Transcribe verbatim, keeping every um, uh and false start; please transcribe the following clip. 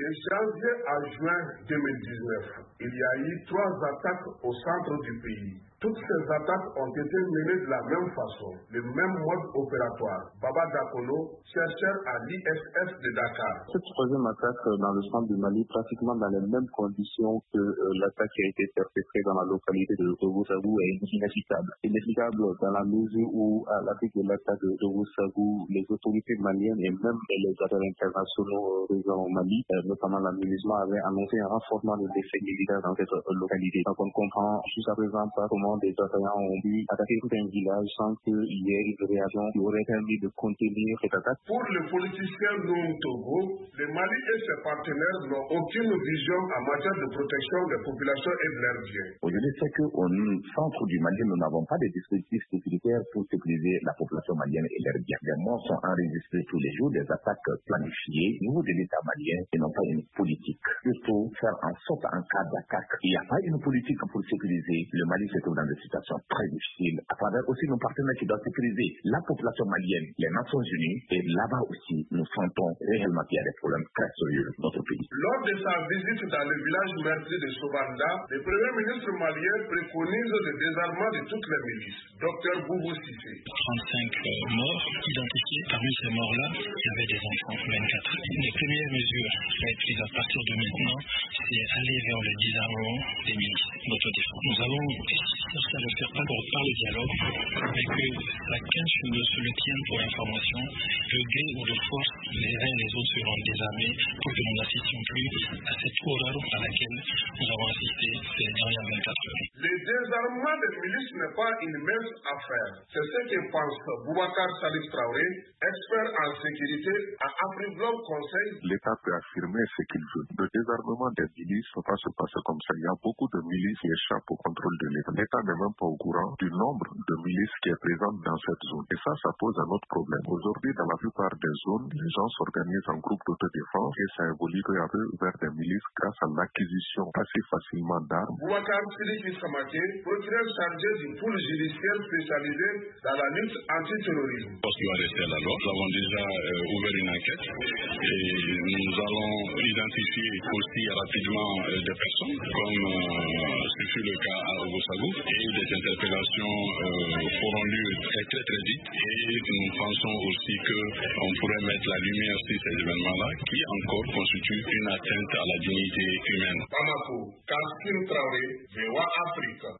janvier à juin deux mille dix-neuf, il y a eu trois attaques au centre du pays. Toutes ces attaques ont été menées de la même façon, le même mode opératoire. Baba Dakolo, chercheur à l'I S S de Dakar. Cette troisième attaque dans le centre du Mali, pratiquement dans les mêmes conditions que euh, l'attaque qui a été perpétrée dans la localité de Roussagou, est inefficace. Inefficace dans la mesure où, à la suite de l'attaque de Roussagou, les autorités maliennes et même les acteurs internationaux présents au Mali, euh, notamment la MINUSMA, avaient annoncé un renforcement de défense militaire dans cette euh, localité. Donc on comprend jusqu'à présent pas comment des assaillants ont pu attaquer tout un village sans qu'il y ait une réaction qui aurait permis de contenir cette attaque. Pour le politicien Noum Togo, le Mali et ses partenaires n'ont aucune vision en matière de protection des populations et de leurs biens. Aujourd'hui, c'est qu'au centre du Mali, nous n'avons pas de dispositifs sécuritaires pour sécuriser la population malienne et leurs biens. Les morts sont enregistrés tous les jours, des attaques planifiées au niveau de l'État malien et non pas une politique. Surtout, faire en sorte en cas d'attaque, il n'y a pas une politique pour sécuriser. Le Mali se trouve dans des situations très difficiles. À travers aussi nos partenaires qui doivent sécuriser la population malienne, les Nations Unies, et là-bas aussi, nous sentons réellement qu'il y a des problèmes très sérieux dans notre pays. Lors de sa visite dans le village meurtri de Sobanda, le Premier ministre malien préconise le désarmement de toutes les milices. Docteur Boubou Sissé. trente-cinq morts identifiés. Parmi ces morts-là, il y avait des enfants, vingt-quatre. Les premières mesures qui ont été prises à partir de maintenant, c'est aller vers le désarmement des milices d'autodéfense. Nous avons cherché à le faire par, par le dialogue, mais que chacun se le tienne pour information. Le gré ou de force, les uns et les autres seront désarmés pour que nous n'assistions plus à cette horreur à laquelle nous avons assisté ces dernières vingt-quatre heures. Le désarmement des milices n'est pas une mince affaire. C'est ce que pense Boubacar Salif Traoré, expert en sécurité à AfriGlobe Conseil. L'État peut affirmer ce qu'il veut. Le désarmement des milices ne peut pas se passer comme ça. Il y a beaucoup de milices qui échappent au contrôle de l'État. L'État n'est même pas au courant du nombre de milices qui est présent dans cette zone. Et ça, ça pose un autre problème. Aujourd'hui, dans la plupart des zones, les gens s'organisent en groupes d'autodéfense et ça évolue peu à peu vers des milices grâce à l'acquisition assez facilement d'armes. Boubacar Sidiki Samaké, procureur chargé du pôle judiciaire spécialisé dans la lutte antiterrorisme. Parce qu'il va rester à la loi, nous avons déjà euh, ouvert une enquête et nous allons identifier aussi rapidement euh, des personnes, comme euh, ce fut le cas à Roussagou, et des interpellations euh, auront lieu très très très vite. Et nous pensons aussi qu'on pourrait mettre la lumière sur ces événements-là qui encore constituent une atteinte à la dignité humaine. Bamako, Kassim Traoré, V O A Afrique.